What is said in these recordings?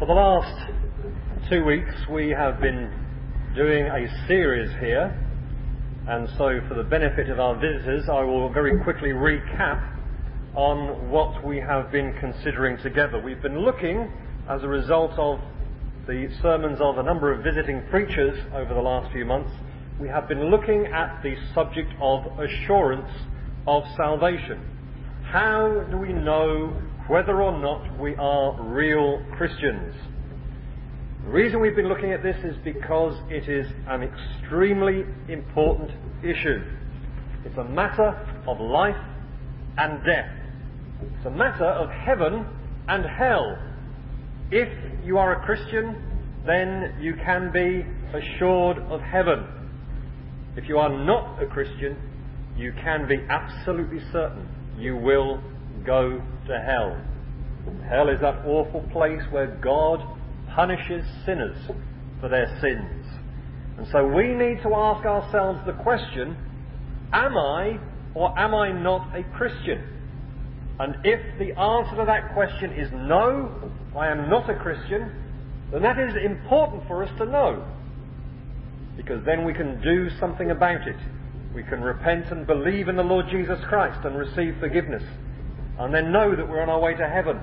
For the last 2 weeks we have been doing a series here, and so for the benefit of our visitors I will very quickly recap on what we have been considering together. We've been looking, as a result of the sermons of a number of visiting preachers over the last few months, we have been looking at the subject of assurance of salvation. How do we know whether or not we are real Christians? The reason we've been looking at this is because it is an extremely important issue. It's a matter of life and death. It's a matter of heaven and hell. If you are a Christian, then you can be assured of heaven. If you are not a Christian, you can be absolutely certain you will go to hell. Hell is that awful place where God punishes sinners for their sins. And so we need to ask ourselves the question, am I or am I not a Christian? And if the answer to that question is no, I am not a Christian, then that is important for us to know. Because then we can do something about it. We can repent and believe in the Lord Jesus Christ and receive forgiveness. And then know that we're on our way to heaven.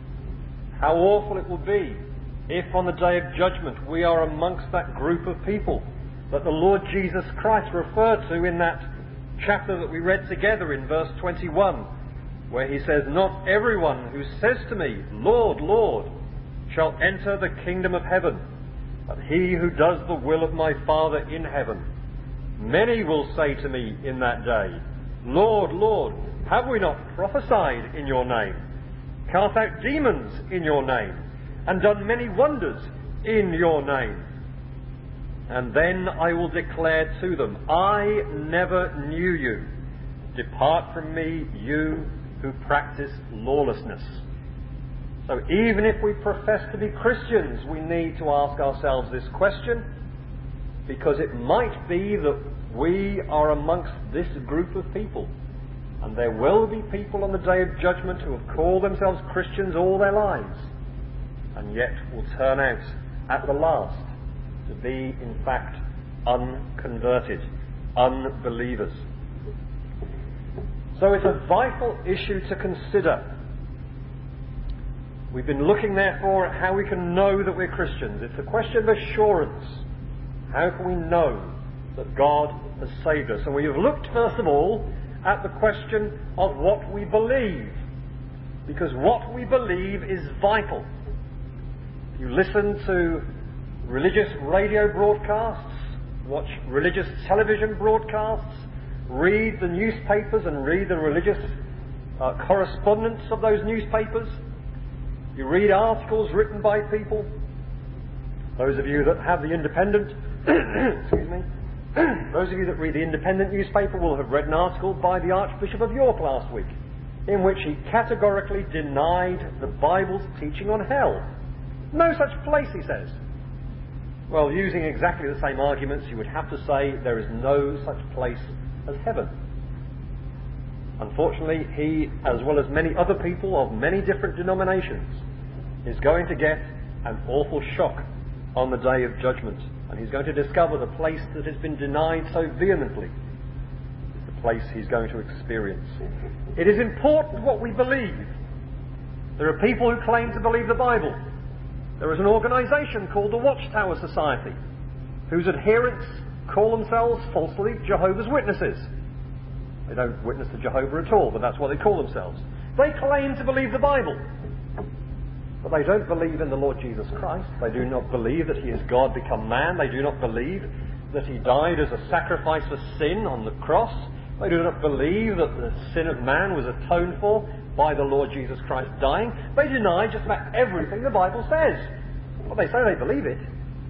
How awful it will be if on the day of judgment we are amongst that group of people that the Lord Jesus Christ referred to in that chapter that we read together in verse 21, where he says, "Not everyone who says to me, 'Lord, Lord,' shall enter the kingdom of heaven, but he who does the will of my Father in heaven. Many will say to me in that day, 'Lord, Lord, have we not prophesied in your name, cast out demons in your name, and done many wonders in your name?' And then I will declare to them, 'I never knew you. Depart from me, you who practice lawlessness.'" So even if we profess to be Christians, we need to ask ourselves this question, because it might be that we are amongst this group of people. And there will be people on the day of judgment who have called themselves Christians all their lives, and yet will turn out at the last to be, in fact, unconverted, unbelievers. So it's a vital issue to consider. We've been looking, therefore, at how we can know that we're Christians. It's a question of assurance. How can we know that God has saved us? And we have looked, first of all, at the question of what we believe. Because what we believe is vital. You listen to religious radio broadcasts, watch religious television broadcasts, read the newspapers and read the religious correspondence of those newspapers. You read articles written by people. Those of you that have the Independent, excuse me, those of you that read the Independent newspaper will have read an article by the Archbishop of York last week, in which he categorically denied the Bible's teaching on hell. No such place, he says. Well, using exactly the same arguments, you would have to say there is no such place as heaven. Unfortunately, he, as well as many other people of many different denominations, is going to get an awful shock on the day of judgment. And he's going to discover the place that has been denied so vehemently is the place he's going to experience. It is important what we believe. There are people who claim to believe the Bible. There is an organisation called the Watchtower Society, whose adherents call themselves falsely Jehovah's Witnesses. They don't witness to Jehovah at all, but that's what they call themselves. They claim to believe the Bible, but they don't believe in the Lord Jesus Christ. They do not believe that he is God become man. They do not believe that he died as a sacrifice for sin on the cross. They do not believe that the sin of man was atoned for by the Lord Jesus Christ dying. They deny just about everything the Bible says. But they say they believe it.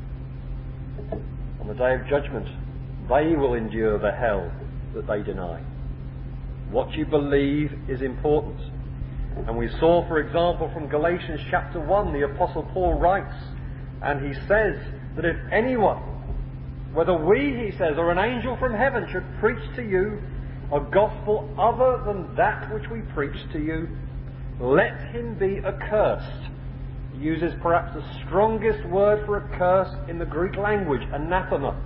On the day of judgment, they will endure the hell that they deny. What you believe is important. And we saw, for example, from Galatians chapter 1, the Apostle Paul writes, and he says that if anyone, whether we, he says, or an angel from heaven should preach to you a gospel other than that which we preach to you, let him be accursed. He uses perhaps the strongest word for a curse in the Greek language, anathema,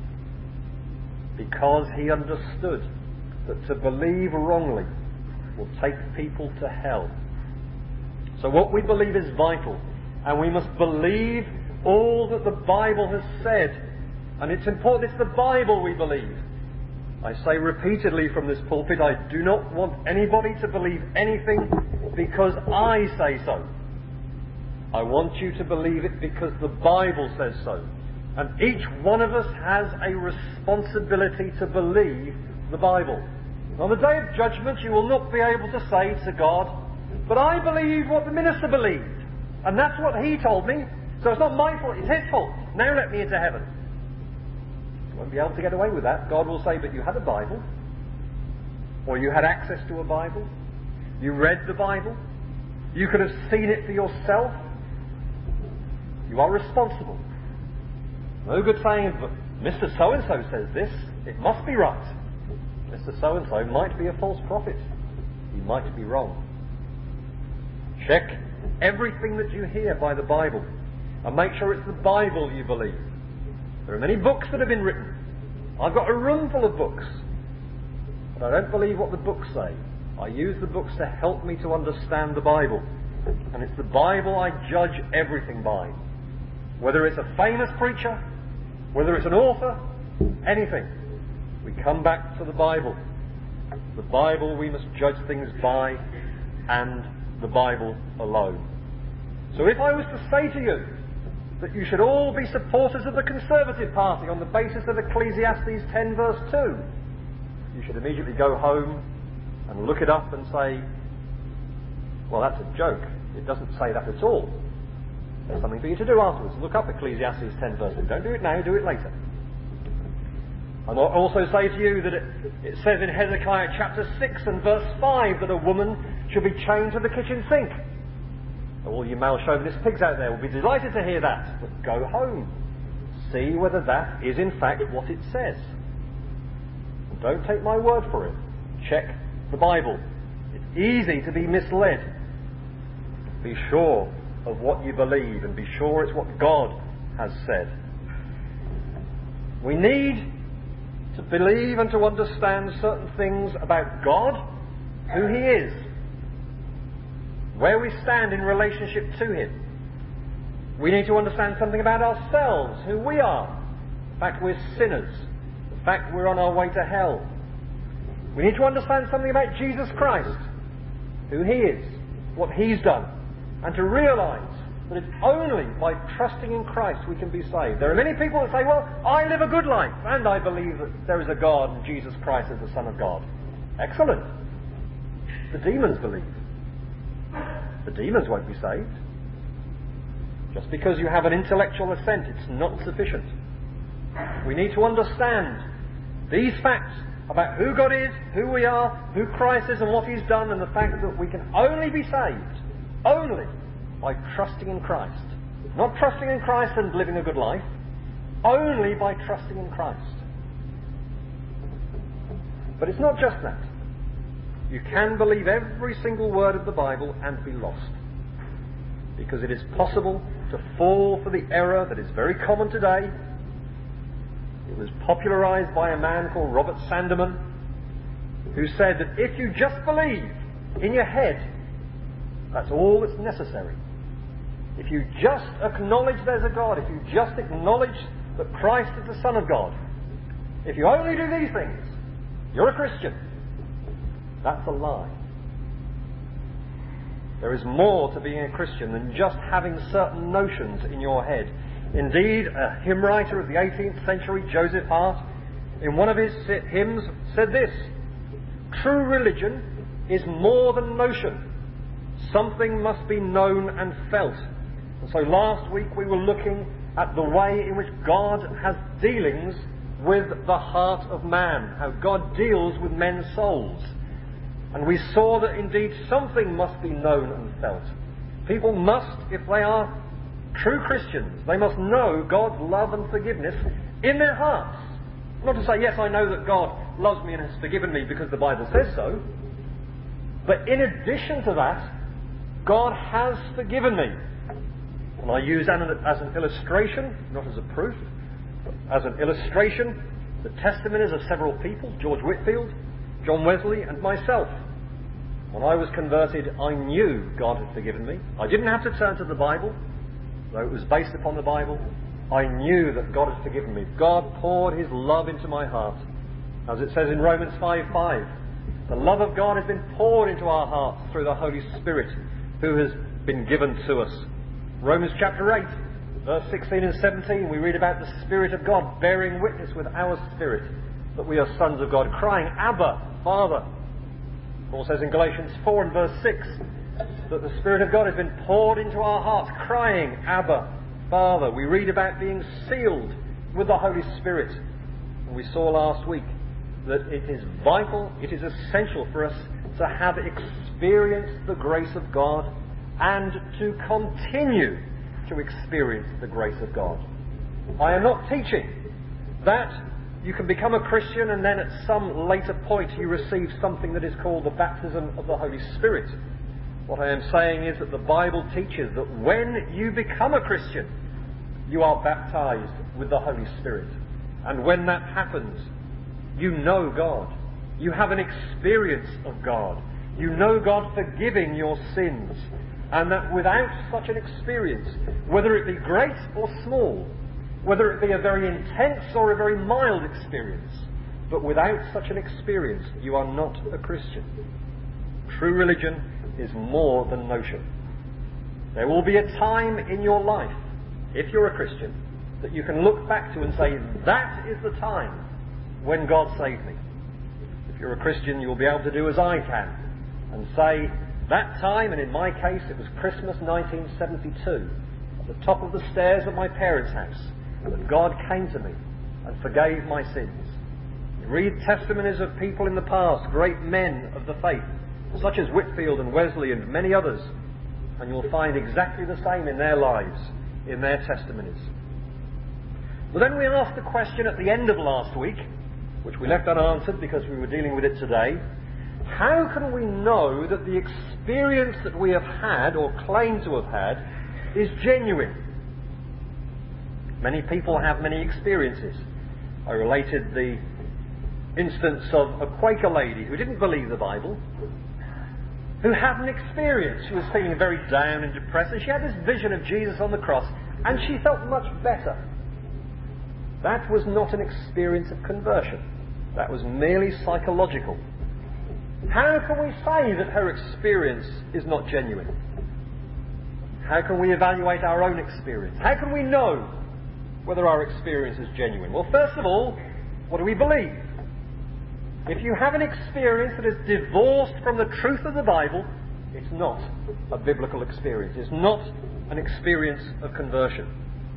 because he understood that to believe wrongly will take people to hell. So what we believe is vital, and we must believe all that the Bible has said. And it's important, it's the Bible we believe. I say repeatedly from this pulpit, I do not want anybody to believe anything because I say so. I want you to believe it because the Bible says so. And each one of us has a responsibility to believe the Bible. On the day of judgment, you will not be able to say to God, but I believe what the minister believed, and that's what he told me, so it's not my fault, it's his fault. Now let me into heaven. You won't be able to get away with that. God will say, but you had a Bible, or you had access to a Bible, you read the Bible, you could have seen it for yourself. You are responsible. No good saying, but Mr. So-and-so says this, it must be right. Mr. So-and-so might be a false prophet. He might be wrong. Check everything that you hear by the Bible and make sure it's the Bible you believe. There are many books that have been written. I've got a room full of books, but I don't believe what the books say. I use the books to help me to understand the Bible, and it's the Bible I judge everything by. Whether it's a famous preacher, whether it's an author, anything, we come back to the Bible. The Bible we must judge things by, and the Bible alone. So if I was to say to you that you should all be supporters of the Conservative Party on the basis of Ecclesiastes 10 verse 2, you should immediately go home and look it up and say, well, that's a joke. It doesn't say that at all. There's something for you to do afterwards. Look up Ecclesiastes 10 verse 2. Don't do it now, do it later. And I'll also say to you that it says in Hezekiah chapter 6 and verse 5 that a woman should be chained to the kitchen sink. All you male chauvinist pigs out there will be delighted to hear that. But go home. See whether that is in fact what it says. And don't take my word for it. Check the Bible. It's easy to be misled. Be sure of what you believe and be sure it's what God has said. We need to believe and to understand certain things about God, who He is, where we stand in relationship to Him. We need to understand something about ourselves, who we are, the fact we're sinners, the fact we're on our way to hell. We need to understand something about Jesus Christ, who He is, what He's done, and to realise that it's only by trusting in Christ we can be saved. There are many people that say, well, I live a good life, and I believe that there is a God and Jesus Christ is the Son of God. Excellent. The demons believe. The demons won't be saved. Just because you have an intellectual assent, it's not sufficient. We need to understand these facts about who God is, who we are, who Christ is and what He's done, and the fact that we can only be saved, only by trusting in Christ. Not trusting in Christ and living a good life, only by trusting in Christ. But it's not just that. You can believe every single word of the Bible and be lost. Because it is possible to fall for the error that is very common today. It was popularized by a man called Robert Sandeman, who said that if you just believe in your head, that's all that's necessary. If you just acknowledge there's a God, if you just acknowledge that Christ is the Son of God, if you only do these things, you're a Christian. That's a lie. There is more to being a Christian than just having certain notions in your head. Indeed, a hymn writer of the 18th century, Joseph Hart, in one of his hymns said this: true religion is more than notion. Something must be known and felt. And so last week we were looking at the way in which God has dealings with the heart of man, how God deals with men's souls. And we saw that indeed something must be known and felt. People must, if they are true Christians, they must know God's love and forgiveness in their hearts. Not to say, yes, I know that God loves me and has forgiven me because the Bible says so. But in addition to that, God has forgiven me. And I use as an illustration, not as a proof, but as an illustration, the testimonies of several people, George Whitefield, John Wesley, and myself. When I was converted, I knew God had forgiven me. I didn't have to turn to the Bible, though it was based upon the Bible. I knew that God had forgiven me. God poured His love into my heart. As it says in Romans 5:5, the love of God has been poured into our hearts through the Holy Spirit who has been given to us. Romans chapter 8, verse 16 and 17, we read about the Spirit of God bearing witness with our spirit that we are sons of God, crying, Abba, Father. Paul says in Galatians 4 and verse 6 that the Spirit of God has been poured into our hearts, crying, Abba, Father. We read about being sealed with the Holy Spirit. And we saw last week that it is vital, it is essential for us to have experienced the grace of God and to continue to experience the grace of God. I am not teaching that you can become a Christian and then at some later point you receive something that is called the baptism of the Holy Spirit. What I am saying is that the Bible teaches that when you become a Christian, you are baptized with the Holy Spirit. And when that happens, you know God. You have an experience of God. You know God forgiving your sins. And that without such an experience, whether it be great or small, whether it be a very intense or a very mild experience, but without such an experience, you are not a Christian. True religion is more than notion. There will be a time in your life, if you're a Christian, that you can look back to and say, that is the time when God saved me. If you're a Christian, you'll be able to do as I can and say, that time, and in my case it was Christmas 1972, at the top of the stairs at my parents' house, that God came to me and forgave my sins. You read testimonies of people in the past, great men of the faith, such as Whitefield and Wesley and many others, and you'll find exactly the same in their lives, in their testimonies. Well, then we asked the question at the end of last week, which we left unanswered because we were dealing with it today. How can we know that the experience that we have had or claim to have had is genuine? Many people have many experiences. I related the instance of a Quaker lady who didn't believe the Bible, who had an experience. She was feeling very down and depressed, and she had this vision of Jesus on the cross, and she felt much better. That was not an experience of conversion. That was merely psychological. How can we say that her experience is not genuine? How can we evaluate our own experience? How can we know whether our experience is genuine? Well, first of all, what do we believe? If you have an experience that is divorced from the truth of the Bible, it's not a biblical experience. It's not an experience of conversion.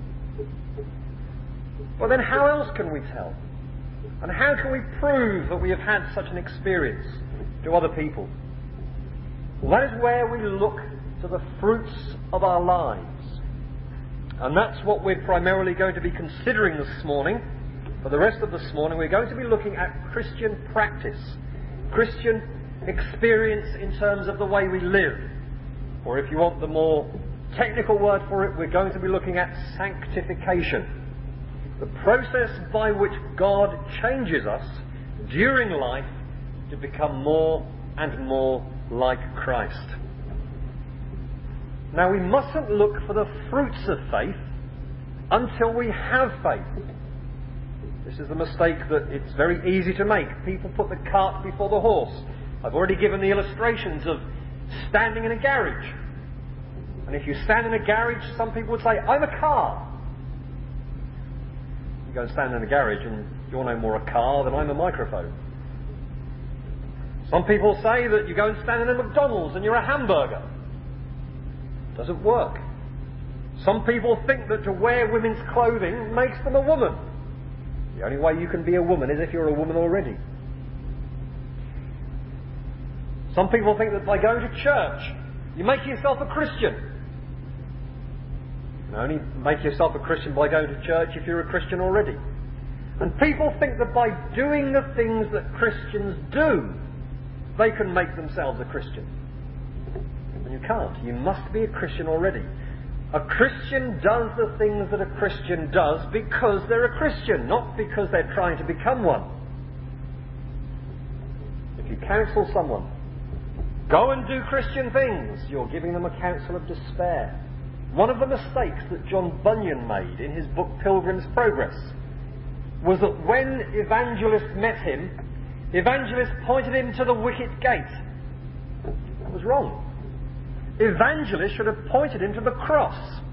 Well, then how else can we tell? And how can we prove that we have had such an experience to other people? Well, that is where we look to the fruits of our lives. And that's what we're primarily going to be considering this morning. For the rest of this morning, we're going to be looking at Christian practice, Christian experience in terms of the way we live. Or if you want the more technical word for it, we're going to be looking at sanctification, the process by which God changes us during life to become more and more like Christ. Now, we mustn't look for the fruits of faith until we have faith. This is the mistake that it's very easy to make. People put the cart before the horse. I've already given the illustrations of standing in a garage. And if you stand in a garage, some people would say, I'm a car. You go and stand in a garage and you're no more a car than I'm a microphone. Some people say that you go and stand in a McDonald's and you're a hamburger. It doesn't work. Some people think that to wear women's clothing makes them a woman. The only way you can be a woman is if you're a woman already. Some people think that by going to church, you make yourself a Christian. You can only make yourself a Christian by going to church if you're a Christian already. And people think that by doing the things that Christians do, they can make themselves a Christian. And you can't. You must be a Christian already. A Christian does the things that a Christian does because they're a Christian, not because they're trying to become one. If you counsel someone, go and do Christian things, you're giving them a counsel of despair. One of the mistakes that John Bunyan made in his book Pilgrim's Progress was that when Evangelist met him, Evangelist pointed him to the wicket gate. That was wrong. Evangelist should have pointed him to the cross.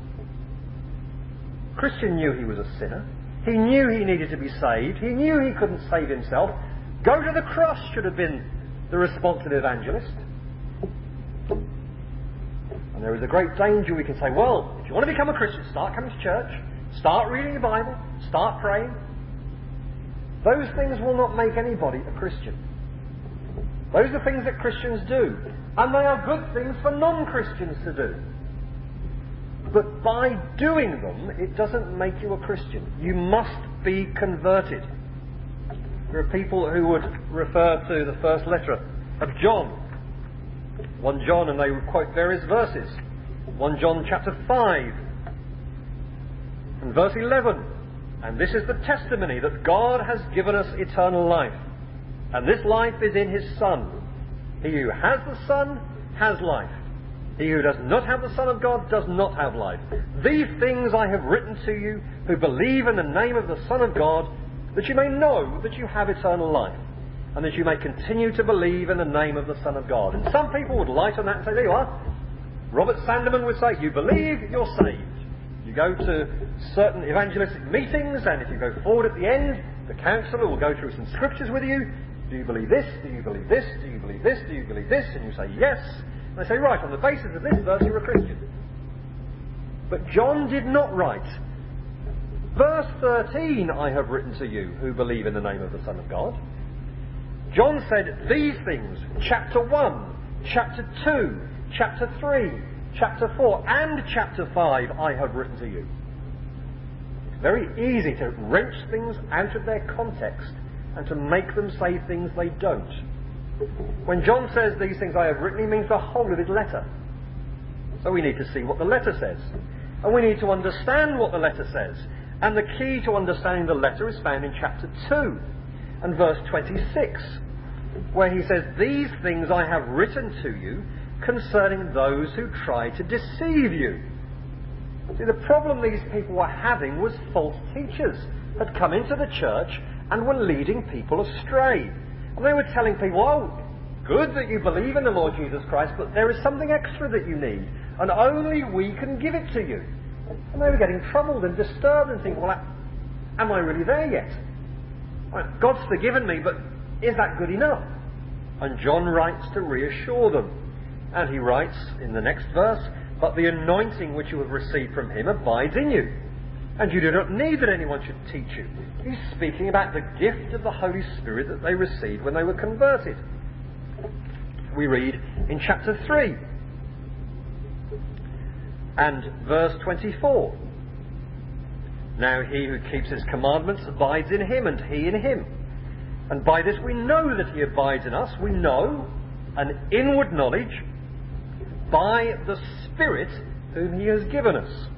Christian knew he was a sinner. He knew he needed to be saved. He knew he couldn't save himself. Go to the cross should have been the response of the evangelist. And there is a great danger we can say, well, if you want to become a Christian, start coming to church, start reading the Bible, start praying. Those things will not make anybody a Christian. Those are things that Christians do. And they are good things for non-Christians to do. But by doing them, it doesn't make you a Christian. You must be converted. There are people who would refer to the first letter of John, 1 John, and they would quote various verses. 1 John chapter 5 and verse 11. And this is the testimony that God has given us eternal life. And this life is in His Son. He who has the Son has life. He who does not have the Son of God does not have life. These things I have written to you who believe in the name of the Son of God, that you may know that you have eternal life, and that you may continue to believe in the name of the Son of God. And some people would light on that and say, there you are. Robert Sandeman would say, you believe, you're saved. You go to certain evangelistic meetings, and if you go forward at the end, the counsellor will go through some scriptures with you. Do you believe this? Do you believe this? Do you believe this? Do you believe this? And you say yes. And they say, right, on the basis of this verse, you're a Christian. But John did not write, verse 13, I have written to you who believe in the name of the Son of God. John said these things, chapter 1, chapter 2, chapter 3, chapter 4, and chapter 5, I have written to you. It's very easy to wrench things out of their context and to make them say things they don't. When John says these things I have written, he means the whole of his letter. So we need to see what the letter says. And we need to understand what the letter says. And the key to understanding the letter is found in chapter 2 and verse 26, where he says, these things I have written to you concerning those who try to deceive you. See, the problem these people were having was false teachers had come into the church and were leading people astray. And they were telling people, oh, good that you believe in the Lord Jesus Christ, but there is something extra that you need, and only we can give it to you. And they were getting troubled and disturbed and thinking, well, am I really there yet? Well, God's forgiven me, but is that good enough? And John writes to reassure them. And he writes in the next verse, but the anointing which you have received from Him abides in you, and you do not need that anyone should teach you. He's speaking about the gift of the Holy Spirit that they received when they were converted. We read in chapter 3 and verse 24. Now he who keeps His commandments abides in Him, and He in him. And by this we know that He abides in us. We know an inward knowledge by the Spirit whom He has given us.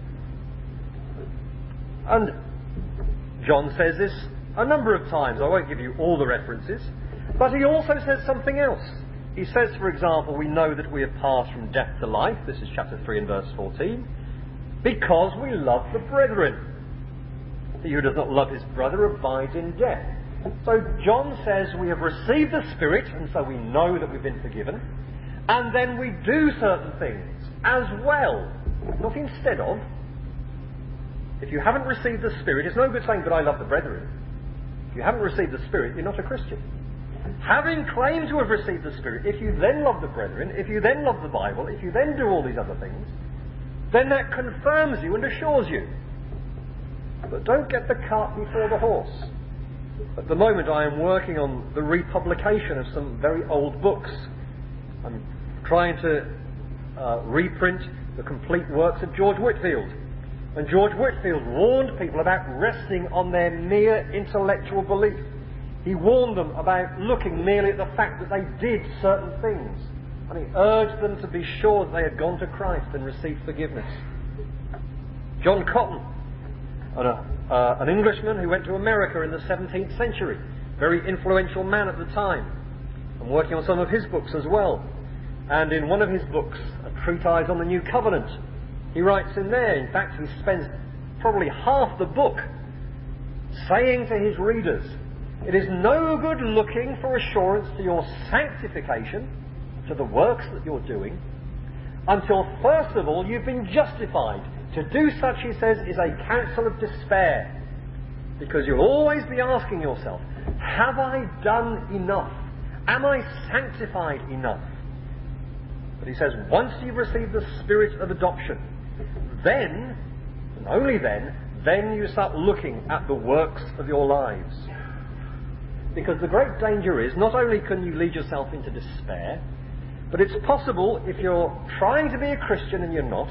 And John says this a number of times. I won't give you all the references. But he also says something else. He says, for example, we know that we have passed from death to life. This is chapter 3 and verse 14. Because we love the brethren. He who does not love his brother abides in death. So John says we have received the Spirit, and so we know that we've been forgiven. And then we do certain things as well, not instead of. If you haven't received the Spirit, it's no good saying, but I love the brethren. If you haven't received the Spirit, you're not a Christian. Having claimed to have received the Spirit, if you then love the brethren, if you then love the Bible, if you then do all these other things, then that confirms you and assures you. But don't get the cart before the horse. At the moment I am working on the republication of some very old books. I'm trying to reprint the complete works of George Whitefield. And George Whitefield warned people about resting on their mere intellectual belief. He warned them about looking merely at the fact that they did certain things. And he urged them to be sure that they had gone to Christ and received forgiveness. John Cotton, an Englishman who went to America in the 17th century, very influential man at the time. I'm working on some of his books as well. And in one of his books, a treatise on the New Covenant, he writes in there, in fact he spends probably half the book saying to his readers, it is no good looking for assurance to your sanctification, to the works that you're doing, until first of all you've been justified. To do such, he says, is a counsel of despair. Because you'll always be asking yourself, have I done enough? Am I sanctified enough? But he says, once you've received the Spirit of adoption, then, and only then you start looking at the works of your lives. Because the great danger is, not only can you lead yourself into despair, but it's possible, if you're trying to be a Christian and you're not,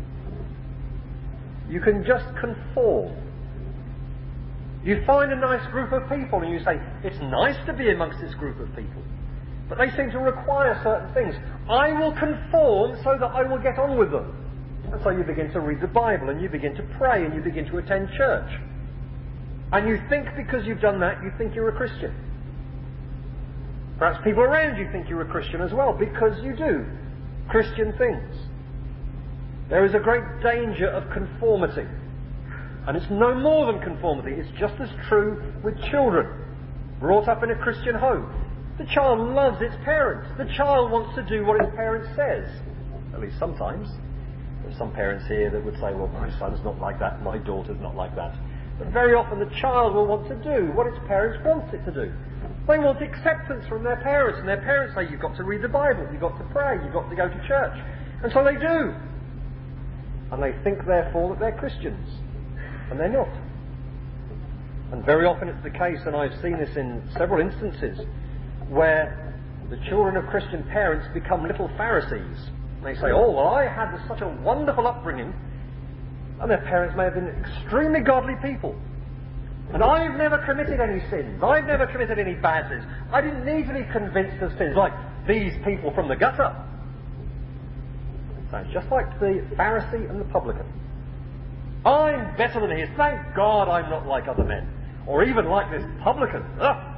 you can just conform. You find a nice group of people and you say, it's nice to be amongst this group of people, but they seem to require certain things. I will conform so that I will get on with them. And so you begin to read the Bible and you begin to pray and you begin to attend church. And you think because you've done that, you think you're a Christian. Perhaps people around you think you're a Christian as well, because you do Christian things. There is a great danger of conformity. And it's no more than conformity. It's just as true with children brought up in a Christian home. The child loves its parents. The child wants to do what its parent says. At least sometimes. There's some parents here that would say, well, my son's not like that, my daughter's not like that. But very often the child will want to do what its parents want it to do. They want acceptance from their parents, and their parents say, you've got to read the Bible, you've got to pray, you've got to go to church. And so they do. And they think, therefore, that they're Christians. And they're not. And very often it's the case, and I've seen this in several instances, where the children of Christian parents become little Pharisees. They say, oh, well, I had such a wonderful upbringing, and their parents may have been extremely godly people. And I've never committed any sins. I've never committed any bad sins. I didn't need to be convinced of sins like these people from the gutter. Sounds just like the Pharisee and the publican. I'm better than he is. Thank God I'm not like other men. Or even like this publican. Ugh.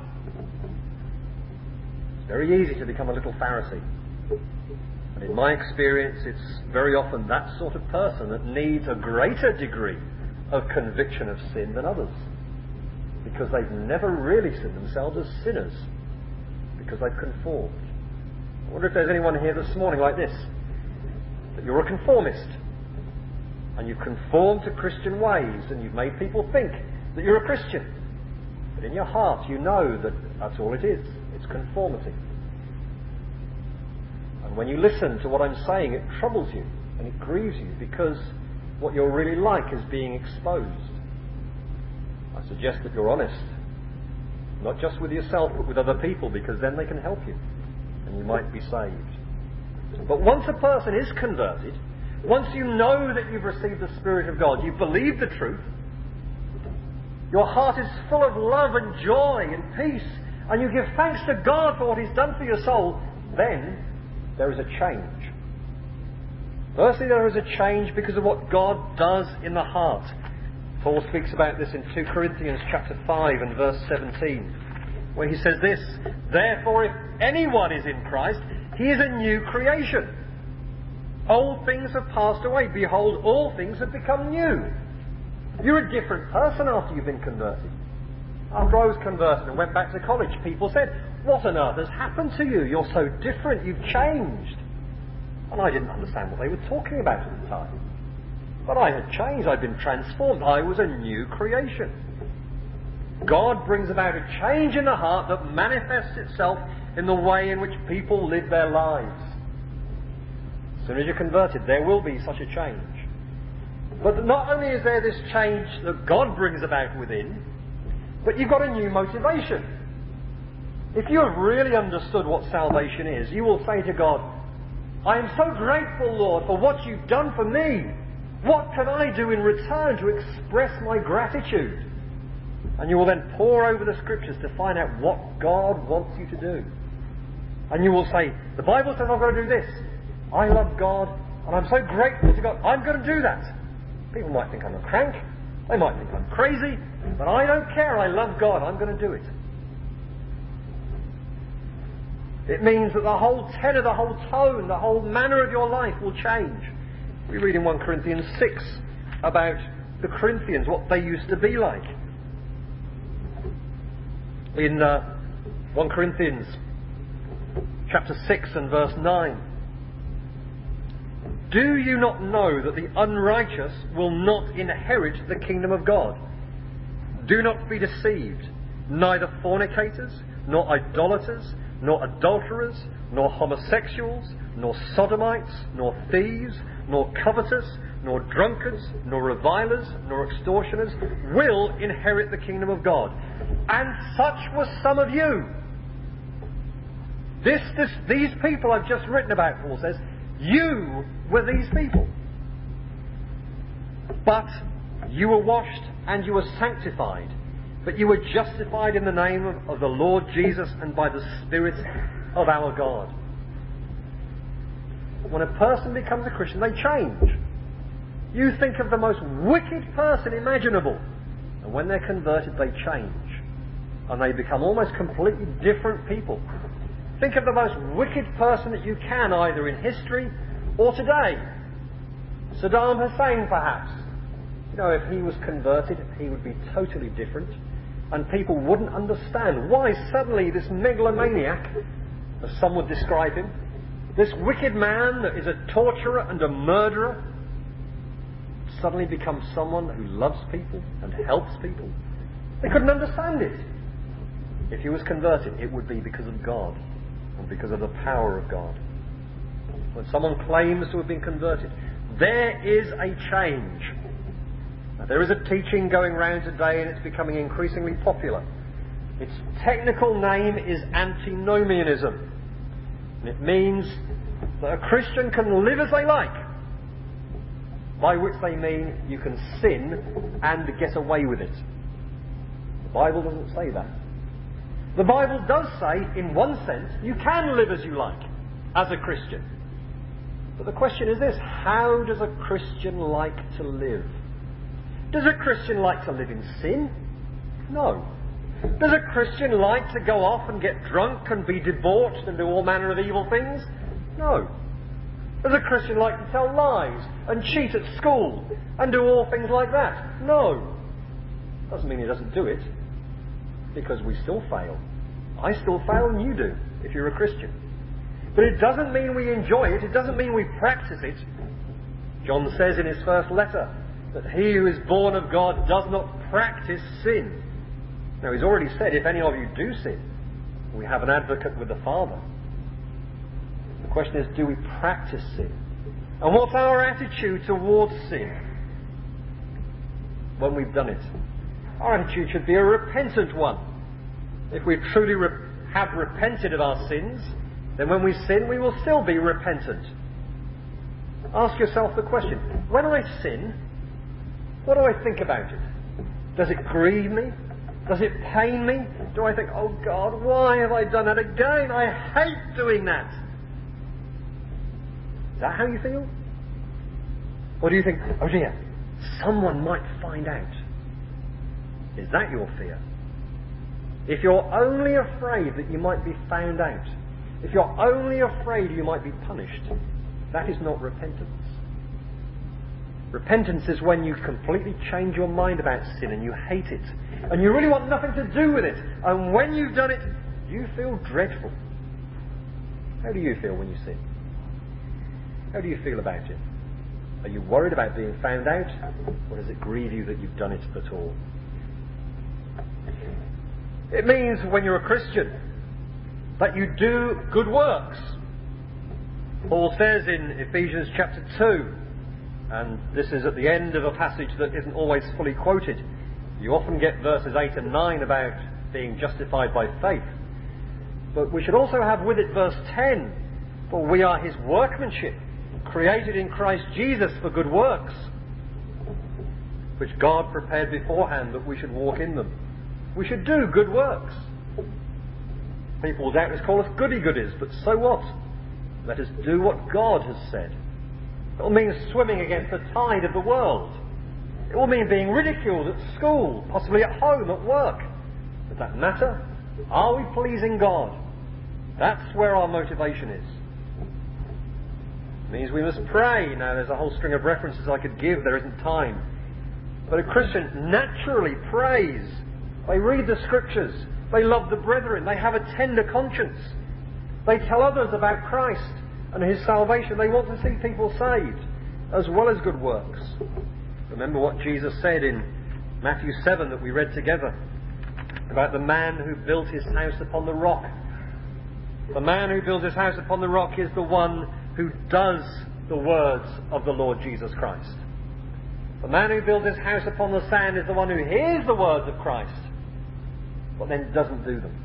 It's very easy to become a little Pharisee. And in my experience, it's very often that sort of person that needs a greater degree of conviction of sin than others. Because they've never really seen themselves as sinners. Because they've conformed. I wonder if there's anyone here this morning like this. That you're a conformist. And you've conformed to Christian ways, and you've made people think that you're a Christian. But in your heart you know that that's all it is. It's conformity. And when you listen to what I'm saying, it troubles you and it grieves you, because what you're really like is being exposed. I suggest that you're honest, not just with yourself but with other people, because then they can help you and you might be saved. But once a person is converted, once you know that you've received the Spirit of God, you've believed the truth, your heart is full of love and joy and peace, and you give thanks to God for what He's done for your soul, then there is a change. Firstly, there is a change because of what God does in the heart. Paul speaks about this in 2 Corinthians chapter 5 and verse 17, where he says this, therefore if anyone is in Christ, he is a new creation. Old things have passed away. Behold, all things have become new. You're a different person after you've been converted. After I was converted and went back to college, people said, what on earth has happened to you? You're so different. You've changed. And I didn't understand what they were talking about at the time. But I had changed. I'd been transformed. I was a new creation. God brings about a change in the heart that manifests itself in the way in which people live their lives. As soon as you're converted, there will be such a change. But not only is there this change that God brings about within, but you've got a new motivation. If you have really understood what salvation is, you will say to God, I am so grateful, Lord, for what you've done for me. What can I do in return to express my gratitude? And you will then pore over the Scriptures to find out what God wants you to do. And you will say, the Bible says I've got to do this. I love God, and I'm so grateful to God. I'm going to do that. People might think I'm a crank. They might think I'm crazy. But I don't care. I love God. I'm going to do it. It means that the whole tenor, the whole tone, the whole manner of your life will change. We read in 1 Corinthians 6 about the Corinthians, what they used to be like. In 1 Corinthians chapter 6 and verse 9. Do you not know that the unrighteous will not inherit the kingdom of God? Do not be deceived. Neither fornicators, nor idolaters, nor adulterers, nor homosexuals, nor sodomites, nor thieves, nor covetous, nor drunkards, nor revilers, nor extortioners will inherit the kingdom of God. And such were some of you. These people I've just written about, Paul says, you were these people. But you were washed and you were sanctified. But you were justified in the name of the Lord Jesus and by the Spirit of our God. When a person becomes a Christian, they change. You think of the most wicked person imaginable. And when they're converted, they change. And they become almost completely different people. Think of the most wicked person that you can, either in history or today. Saddam Hussein, perhaps. You know, if he was converted, he would be totally different. And people wouldn't understand why suddenly this megalomaniac, as some would describe him, this wicked man that is a torturer and a murderer, suddenly becomes someone who loves people and helps people. They couldn't understand it. If he was converted, it would be because of God and because of the power of God. When someone claims to have been converted, there is a change. Now, there is a teaching going around today, and it's becoming increasingly popular. Its technical name is antinomianism. And it means that a Christian can live as they like. By which they mean you can sin and get away with it. The Bible doesn't say that. The Bible does say, in one sense, you can live as you like, as a Christian. But the question is this: how does a Christian like to live? Does a Christian like to live in sin? No. Does a Christian like to go off and get drunk and be debauched and do all manner of evil things? No. Does a Christian like to tell lies and cheat at school and do all things like that? No. Doesn't mean he doesn't do it, because we still fail. I still fail and you do, if you're a Christian. But it doesn't mean we enjoy it. It doesn't mean we practice it. John says in his first letter that he who is born of God does not practice sin. Now, he's already said, if any of you do sin, we have an advocate with the Father. The question is, do we practice sin? And what's our attitude towards sin when we've done it? Our attitude should be a repentant one. If we truly have repented of our sins, then when we sin, we will still be repentant. Ask yourself the question: when I sin, what do I think about it? Does it grieve me? Does it pain me? Do I think, oh God, why have I done that again? I hate doing that. Is that how you feel? Or do you think, oh dear, someone might find out? Is that your fear? If you're only afraid that you might be found out, if you're only afraid you might be punished, that is not repentance. Repentance is when you completely change your mind about sin and you hate it. And you really want nothing to do with it. And when you've done it, you feel dreadful. How do you feel when you sin? How do you feel about it? Are you worried about being found out? Or does it grieve you that you've done it at all? It means, when you're a Christian, that you do good works. Paul says in Ephesians chapter 2, and this is at the end of a passage that isn't always fully quoted. You often get verses 8 and 9 about being justified by faith. But we should also have with it verse 10, for we are his workmanship, created in Christ Jesus for good works, which God prepared beforehand that we should walk in them. We should do good works. People will doubtless call us goody-goodies, but so what? Let us do what God has said. It'll mean swimming against the tide of the world. It will mean being ridiculed at school, possibly at home, at work. Does that matter? Are we pleasing God? That's where our motivation is. It means we must pray. Now, there's a whole string of references I could give. There isn't time. But a Christian naturally prays. They read the Scriptures. They love the brethren. They have a tender conscience. They tell others about Christ and His salvation. They want to see people saved, as well as good works. Remember what Jesus said in Matthew 7 that we read together about the man who built his house upon the rock. The man who builds his house upon the rock is the one who does the words of the Lord Jesus Christ. The man who builds his house upon the sand is the one who hears the words of Christ, but then doesn't do them.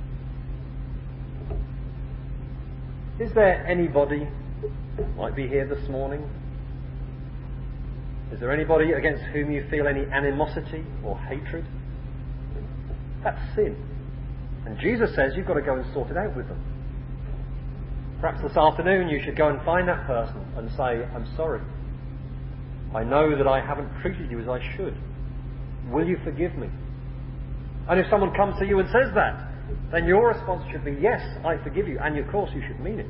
Is there anybody who might be here this morning? Is there anybody against whom you feel any animosity or hatred? That's sin. And Jesus says you've got to go and sort it out with them. Perhaps this afternoon you should go and find that person and say, I'm sorry. I know that I haven't treated you as I should. Will you forgive me? And if someone comes to you and says that, then your response should be, yes, I forgive you. And of course you should mean it.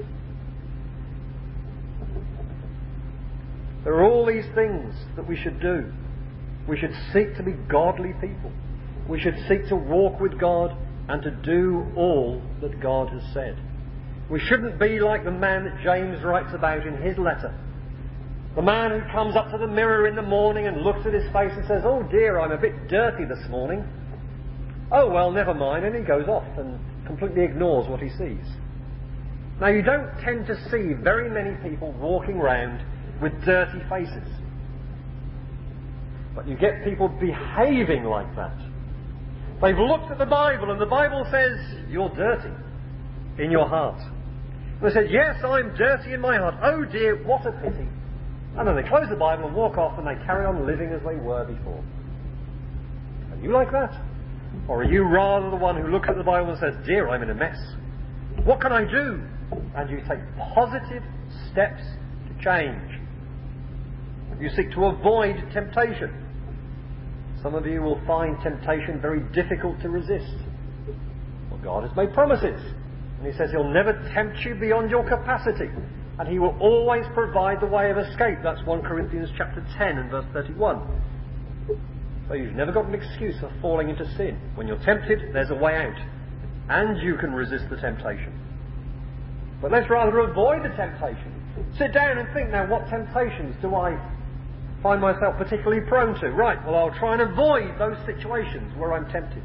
There are all these things that we should do. We should seek to be godly people. We should seek to walk with God and to do all that God has said. We shouldn't be like the man that James writes about in his letter. The man who comes up to the mirror in the morning and looks at his face and says, oh dear, I'm a bit dirty this morning. Oh well, never mind, and he goes off and completely ignores what he sees. Now you don't tend to see very many people walking around with dirty faces. But you get people behaving like that. They've looked at the Bible and the Bible says, you're dirty in your heart. And they said, yes, I'm dirty in my heart. Oh dear, what a pity. And then they close the Bible and walk off and they carry on living as they were before. Are you like that? Or are you rather the one who looks at the Bible and says, dear, I'm in a mess. What can I do? And you take positive steps to change. You seek to avoid temptation. Some of you will find temptation very difficult to resist. Well, God has made promises. And He says He'll never tempt you beyond your capacity. And He will always provide the way of escape. That's 1 Corinthians chapter 10 and verse 31. So you've never got an excuse for falling into sin. When you're tempted, there's a way out. And you can resist the temptation. But let's rather avoid the temptation. Sit down and think, now, what temptations do I find myself particularly prone to? Right, well, I'll try and avoid those situations where I'm tempted.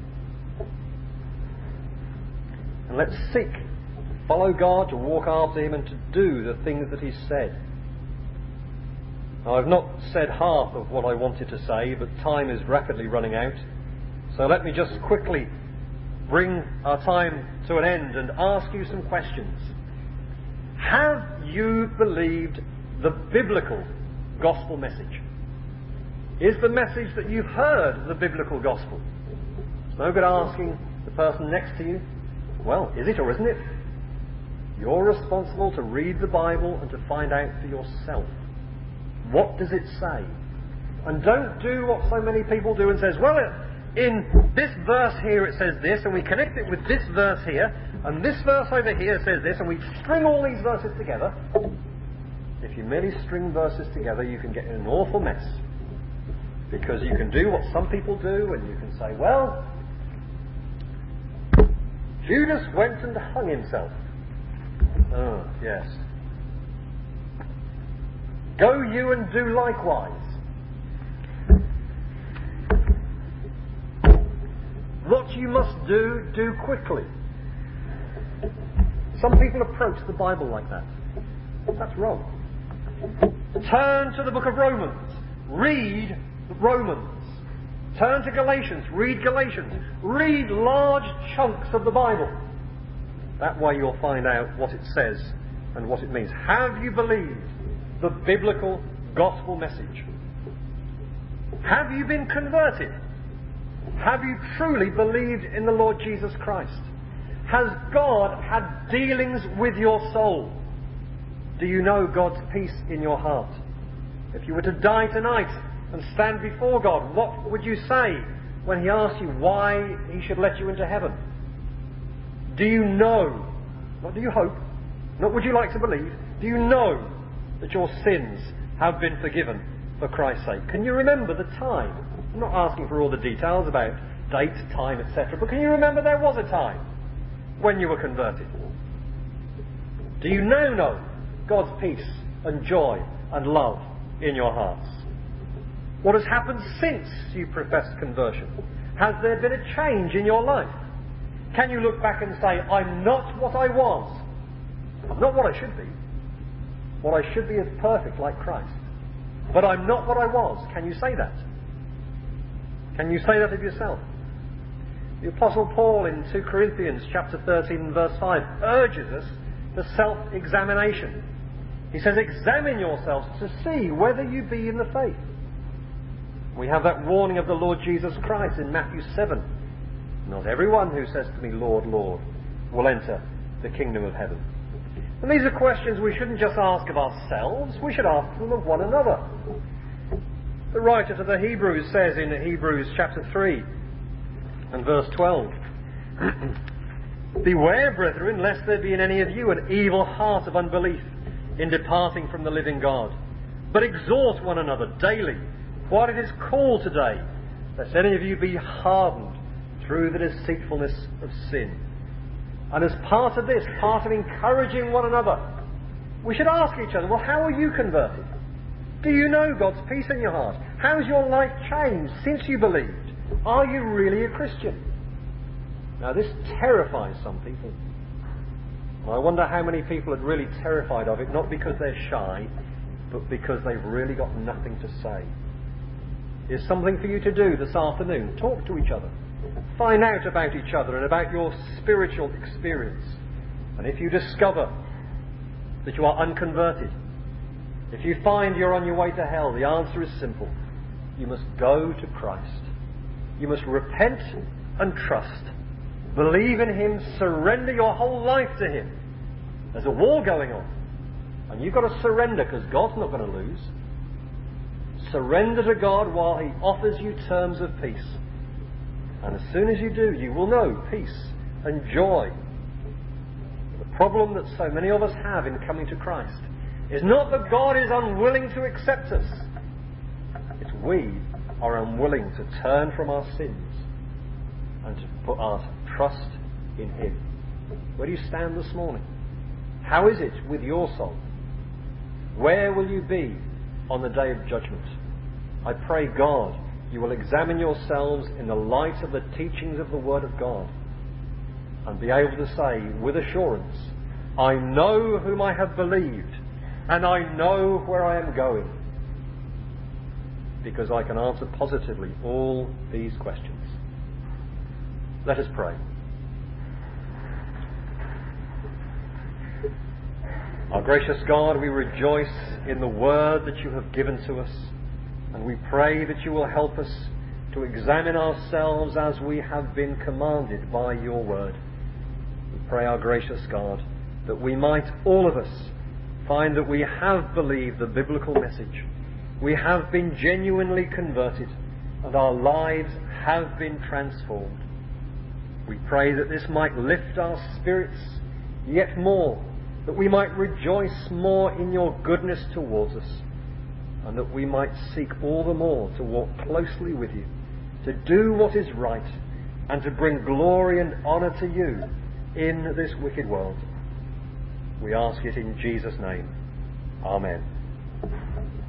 And let's seek to follow God, to walk after Him, and to do the things that He's said. Now, I've not said half of what I wanted to say, but time is rapidly running out. So let me just quickly bring our time to an end and ask you some questions. Have you believed the biblical gospel message? Is the message that you've heard the biblical gospel? It's no good asking the person next to you, well, is it or isn't it? You're responsible to read the Bible and to find out for yourself. What does it say? And don't do what so many people do and says, well, in this verse here it says this, and we connect it with this verse here, and this verse over here says this, and we string all these verses together. If you merely string verses together, you can get in an awful mess. Because you can do what some people do, and you can say, well, Judas went and hung himself. Oh, yes. Go you and do likewise. What you must do, do quickly. Some people approach the Bible like that. That's wrong. Turn to the book of Romans. Read Romans. Turn to Galatians. Read Galatians. Read large chunks of the Bible. That way you'll find out what it says and what it means. Have you believed the biblical gospel message? Have you been converted? Have you truly believed in the Lord Jesus Christ? Has God had dealings with your soul? Do you know God's peace in your heart? If you were to die tonight, and stand before God, what would you say when He asks you why He should let you into heaven? Do you know, not do you hope, not would you like to believe, do you know that your sins have been forgiven for Christ's sake? Can you remember the time? I'm not asking for all the details about date, time, etc., but can you remember there was a time when you were converted? Do you now know God's peace and joy and love in your hearts? What has happened since you professed conversion? Has there been a change in your life? Can you look back and say, I'm not what I was. I'm not what I should be. What I should be is perfect like Christ. But I'm not what I was. Can you say that? Can you say that of yourself? The Apostle Paul in 2 Corinthians chapter 13 and verse 5 urges us to self-examination. He says, examine yourselves to see whether you be in the faith. We have that warning of the Lord Jesus Christ in Matthew 7. Not everyone who says to me, Lord, Lord, will enter the kingdom of heaven. And these are questions we shouldn't just ask of ourselves, we should ask them of one another. The writer to the Hebrews says in Hebrews chapter 3 and verse 12, beware, brethren, lest there be in any of you an evil heart of unbelief in departing from the living God. But exhort one another daily, while it is called today, lest any of you be hardened through the deceitfulness of sin. And as part of this, part of encouraging one another, we should ask each other, well, how are you converted? Do you know God's peace in your heart? How's your life changed since you believed? Are you really a Christian? Now, this terrifies some people. And I wonder how many people are really terrified of it, not because they're shy, but because they've really got nothing to say. Here's something for you to do this afternoon. Talk to each other. Find out about each other and about your spiritual experience. And if you discover that you are unconverted, if you find you're on your way to hell, the answer is simple. You must go to Christ. You must repent and trust. Believe in Him. Surrender your whole life to Him. There's a war going on. And you've got to surrender because God's not going to lose. Surrender to God while He offers you terms of peace. And as soon as you do, you will know peace and joy. The problem that so many of us have in coming to Christ is not that God is unwilling to accept us. It's we are unwilling to turn from our sins and to put our trust in Him. Where do you stand this morning? How is it with your soul? Where will you be on the day of judgment? I pray, God, you will examine yourselves in the light of the teachings of the Word of God and be able to say with assurance, I know whom I have believed and I know where I am going, because I can answer positively all these questions. Let us pray. Our gracious God, we rejoice in the Word that you have given to us. And we pray that you will help us to examine ourselves as we have been commanded by your word. We pray, our gracious God, that we might, all of us, find that we have believed the biblical message. We have been genuinely converted, and our lives have been transformed. We pray that this might lift our spirits yet more, that we might rejoice more in your goodness towards us, and that we might seek all the more to walk closely with you, to do what is right, and to bring glory and honour to you in this wicked world. We ask it in Jesus' name. Amen.